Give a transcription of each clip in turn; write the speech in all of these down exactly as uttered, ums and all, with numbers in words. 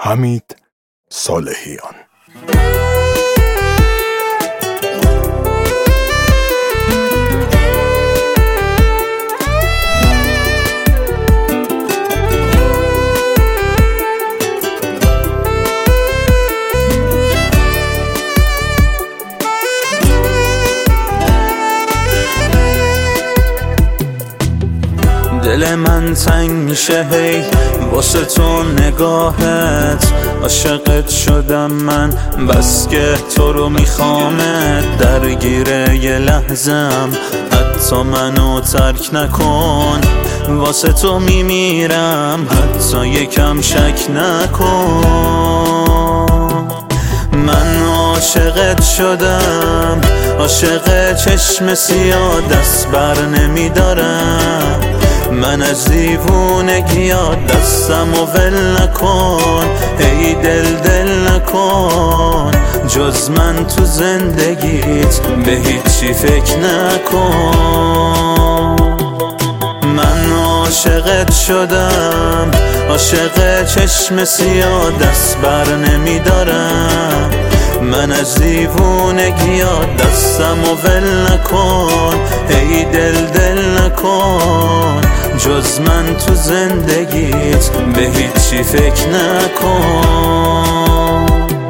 حمید صالحیان. دل من تنگ میشه هی واسه تو نگاهت، عاشقت شدم من بس که تو رو میخوامت، درگیر یه لحظم حتی منو ترک نکن، واسه تو میمیرم حتی یکم شک نکن. من عاشقت شدم، عاشق چشم سیاه دست بر نمیدارم، من از دیوونگی دستم و ول نکن، ای دل دل نکن، جز من تو زندگیت به هیچی فکر نکن. من عاشقت شدم، عاشق چشم سیاه دست بر نمیدارم، من از دیوونگی دستم و ول نکن، ای دل دل نکن، جز من تو زندگیت به هیچی فکر نکن.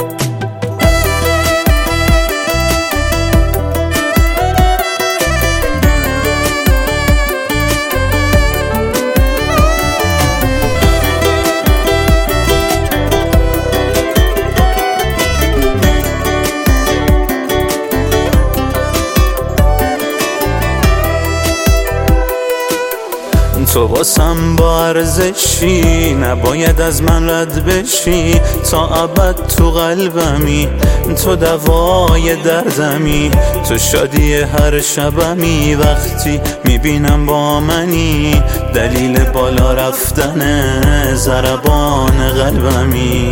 تو واسم با ارزشی، نباید از من رد بشی، تا ابد تو قلبمی، تو دوای دردمی، تو شادی هر شبمی، وقتی میبینم با منی دلیل بالا رفتن ضربان قلبمی.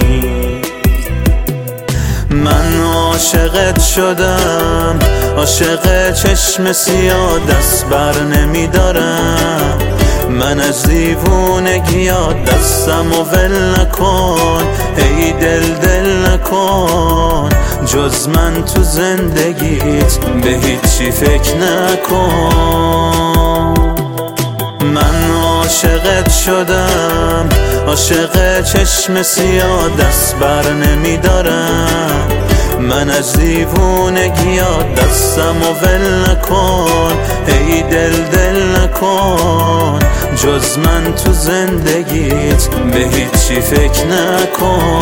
من عاشقت شدم، عاشق چشم سیاه دست بر نمیدارم، من از دیوونگی دستم و ول نکن، ای دل دل نکن، جز من تو زندگیت به هیچی فکر نکن. من عاشقت شدم، عاشق چشم سیاه دست بر نمیدارم، من از دیوونگی دستم و ول نکن، ای دل دل نکن، جز من تو زندگیت به هیچی فکر نکن.